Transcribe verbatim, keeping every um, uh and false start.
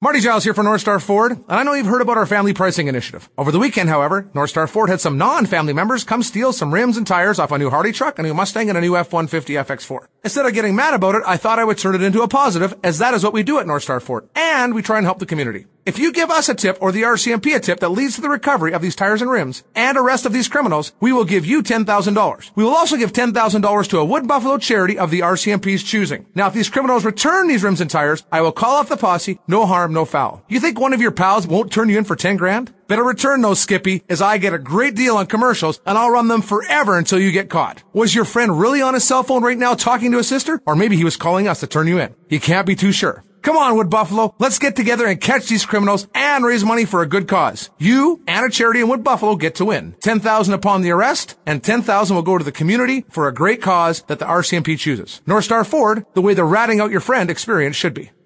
Marty Giles here for North Star Ford, and I know you've heard about our family pricing initiative. Over the weekend, however, North Star Ford had some non-family members come steal some rims and tires off a new Harley truck, a new Mustang, and a new F one fifty F X four. Instead of getting mad about it, I thought I would turn it into a positive, as that is what we do at North Star Ford, and we try and help the community. If you give us a tip or the R C M P a tip that leads to the recovery of these tires and rims and arrest of these criminals, we will give you ten thousand dollars. We will also give ten thousand dollars to a Wood Buffalo charity of the R C M P's choosing. Now, if these criminals return these rims and tires, I will call off the posse. No harm, no foul. You think one of your pals won't turn you in for ten grand? Better return those, Skippy, as I get a great deal on commercials, and I'll run them forever until you get caught. Was your friend really on his cell phone right now talking to his sister? Or maybe he was calling us to turn you in. You can't be too sure. Come on, Wood Buffalo. Let's get together and catch these criminals and raise money for a good cause. You and a charity in Wood Buffalo get to win. ten thousand dollars upon the arrest, and ten thousand dollars will go to the community for a great cause that the R C M P chooses. North Star Ford, the way the ratting out your friend experience should be.